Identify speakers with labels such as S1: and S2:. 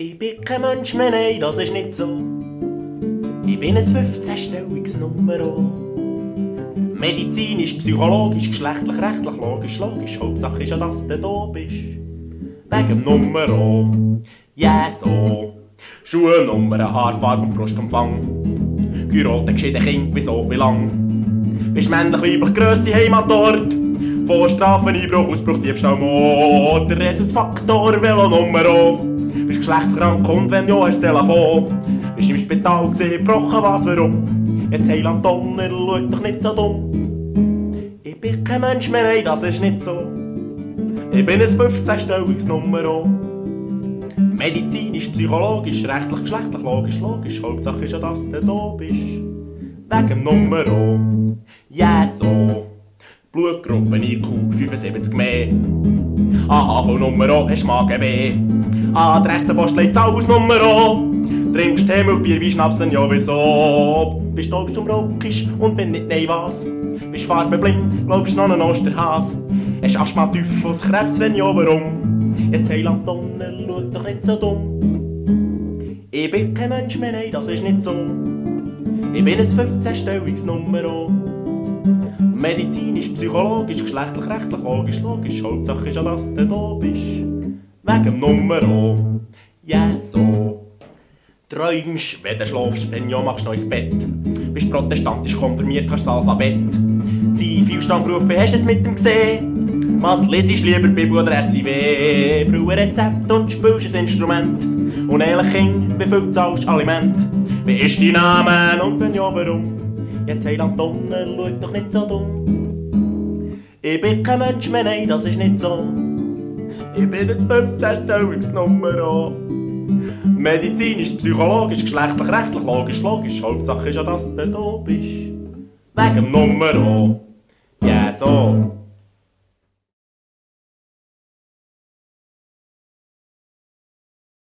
S1: Ich bin kein Mensch mehr, nein, das ist nicht so. Ich bin ein 15-stelliges Numero. Medizinisch, psychologisch, geschlechtlich, rechtlich, logisch, logisch. Hauptsache ist ja, dass du da bist. Wegen dem Numero. Ja, so. Schuhnummer, Haarfarbe und Brustumfang. Geheiratet, geschieden, Kind, wieso, wie lang? Bist männlich, weiblich, Grösse, Heimatort. Vorstrafen, Einbruch, Ausbruch, Diebstahl, Mord. Der Rhesusfaktor, Velonumero. Bist geschlechtskrank und wenn ja, hast du Telefon. Bist im Spital gesehen, gebrochen, was, warum? Jetzt Heiland Donner, schau doch nicht so dumm. Ich bin kein Mensch mehr, nein, das ist nicht so. Ich bin ein 15-stelliges Numero. Medizinisch, psychologisch, rechtlich, geschlechtlich, logisch, logisch. Hauptsache ist ja, dass du da bist. Wegen dem Numero. Ja, so. Blutgruppe IQ 75 mehr. AHV-Numero hast Magen-Weh. Adresse, Postleitzahl, Hausnumero. Trinkst Tee, Milch, Bier, Wein, Schnaps, ja wieso? Bist taubst und rauchisch und wenn nicht, nein was? Bist farbenblind, glaubst noch an Osterhas? Hast Asthma, Typhus, Krebs, wenn ja warum? Jetzt Heiland Donner, schau doch nicht so dumm. Ich bin kein Mensch mehr, nein, das ist nicht so. Ich bin ein 15-stelliges Numero. Medizinisch, psychologisch, geschlechtlich, rechtlich, logisch, logisch. Hauptsache ist ja, dass du da bist. Wegen dem Numero. Ja, so. Träumst, wenn du schlafst, wenn ja, machst du noch ins Bett. Bist protestantisch konfirmiert, kannst das Alphabet. Zivilstandberufe, hast du es mit dem gesehen? Was lesest lieber Bibel oder SIW? Brauch ein Rezept und spielst ein Instrument. Und ehrlich Kind, wie viel zahlst du Aliment? Wie ist dein Name und wenn ja, warum? Jetzt Heiland Donner, schau doch nicht so dumm. Ich bin kein Mensch mehr, nein, das ist nicht so. Ich bin ein 15-stelliges Numero. Medizinisch, psychologisch, geschlechtlich, rechtlich, logisch, logisch. Hauptsache ist ja, dass du da bist. Wegen dem Numero. Ja, so.